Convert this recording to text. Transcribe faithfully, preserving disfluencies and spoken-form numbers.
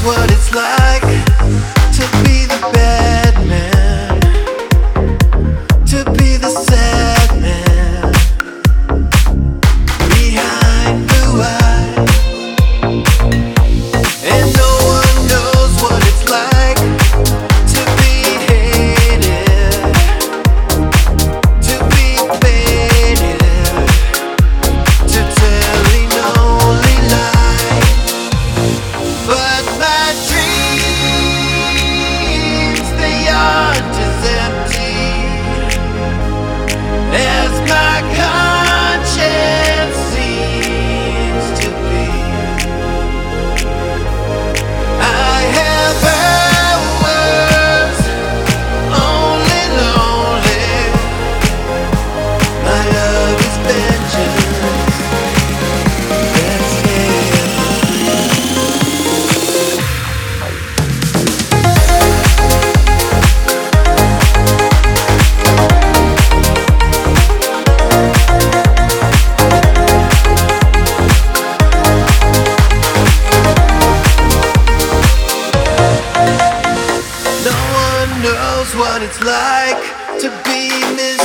what it's like to be the bad man, to be the sad man behind blue eyes. And no one knows what it's like to be hated, to be faded, to telling only lies. But my dreams, they aren't as empty as my conscience seems to be. I have hours only lonely. My love is vengeance. That's it. No one knows what it's like to be miserable.